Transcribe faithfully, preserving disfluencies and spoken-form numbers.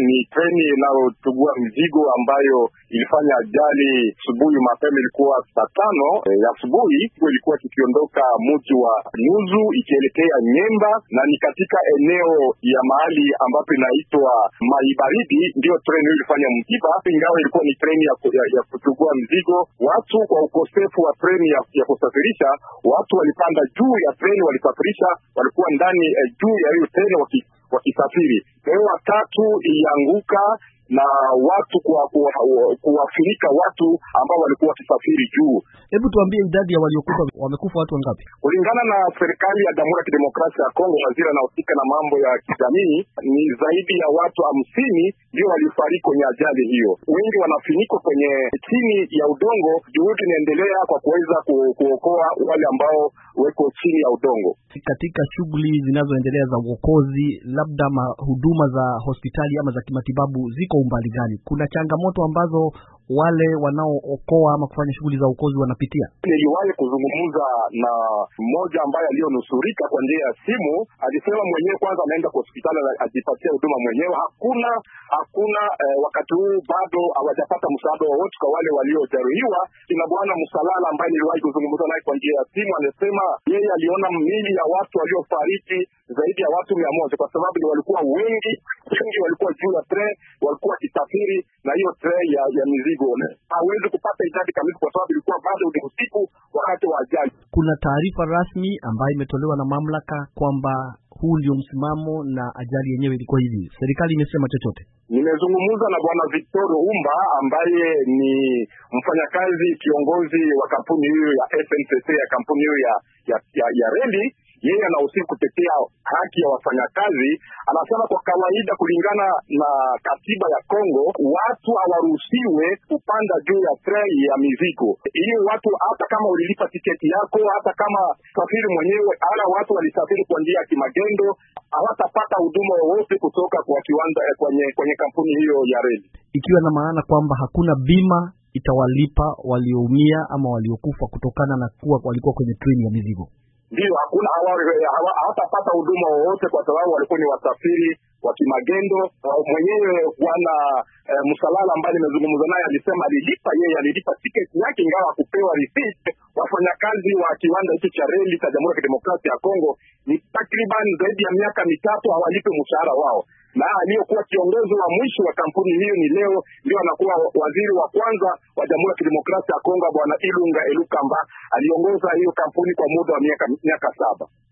ni treni inayotugua mizigo ambayo ilifanya ajali asubuhi mapema, ilikuwa saa tano ya asubuhi. Ilikuwa ikiondoka mji wa Nyuzu ikielekea Nyemba, na ni katika eneo ya mahali ambapo inaitwa Maibaridi ndio treni hiyo ilifanya msiba. Ingawa ilikuwa ni treni ya, ya, ya kutugua mizigo, watu kwa ukosefu wa treni ya, ya kusafirisha, watu walipanda juu ya treni, walisafirisha, walikuwa ndani eh, juu ya hiyo treni waki, wakisafiri. Leo watatu ilianguka na watu kwa kuwafirika watu ambao walikuwa wakisafiri juu. Hebu tuambie idadi ya waliokufa, wamekufa watu wangapi? Kulingana na serikali ya Jamhuri ya Kidemokrasia ya Kongo, waziri anahusika na mambo ya kijamii, ni zaidi ya watu hamsini ndio walifariki kwenye ajali hiyo. Wengi wanafinikwa kwenye chini ya udongo. Juhudi inaendelea kwa kuweza ku, kuokoa wale ambao weko chini ya udongo. Katika shughuli zinazoendelea za uokozi, labda huduma za hospitali ama za kimatibabu ziko umbali gani? Kuna changamoto ambazo wale wanaookoa ama kufanya shughuli za uokozi wanapitia? Niliwahi kuzungumza na mmoja ambaye alionusurika kwa njia ya simu. Alisema mwenyewe kwanza ameenda kwa hospitali ajipatia huduma mwenyewe. Hakuna hakuna eh, wakati huu bado hawajapata msaada wowote kwa wale waliojeruhiwa. Kina bwana Msalala ambaye niliwahi kuzungumza naye kwa njia ya simu, anasema yeye aliona miili ya watu waliofariki zaidi ya watu mia moja, kwa sababu ni walikuwa wengi, wengi walikuwa juu ya tren, walikuwa kisafiri na hiyo tren ya, ya mizigo. Hawezi kupata idadi kamili kwa sababu ilikuwa bado ni usiku wakati wa ajali. Kuna taarifa rasmi ambayo imetolewa na mamlaka kwamba huu ndio msimamo na ajali yenyewe ilikuwa hivi? Serikali imesema chochote? Nimezungumza na bwana Victor Umba ambaye ni mfanyakazi kiongozi wa kampuni hiyo ya S N C C, ya kampuni hiyo ya ya, ya, ya reli. Yeye anahusika kutetea haki ya wafanyakazi. Anasema kwa kawaida, kulingana na katiba ya Kongo, watu hawaruhusiwe kupanda juu ya treni ya mizigo. Ili watu, hata kama ulilipa tiketi yako, hata kama safiri mwenyewe, ala watu walisafiri kwa njia ya kimagendo, hawatapata huduma yoyote kutoka kwa kiwanda kwenye kwenye kampuni hiyo ya reli. Ikiwa na maana kwamba hakuna bima itawalipa walioumia ama waliokufa kutokana na kuwa walikuwa kwenye treni ya mizigo. Ndio, hakuna hawatapata huduma wowote kwa sababu walikuwa ni wasafiri wa kimagendo. Mwenyewe bwana e, Msalala ambaye nimezungumza naye alisema alilipa, yeye alilipa tiketi yake ingawa kupewa receipt. Wafanyakazi wa kiwanda hicho cha reli cha Jamhuri ya Kidemokrasia ya Kongo ni takriban zaidi ya miaka mitatu hawalipe mshahara wao, na aliyokuwa kiongozi wa mwisho wa kampuni hiyo ni leo ndio anakuwa waziri wa kwanza wa Jamhuri ya Kidemokrasia ya Kongo, bwana Ilunga Elukamba. Aliongoza hiyo kampuni kwa muda wa miaka miaka saba.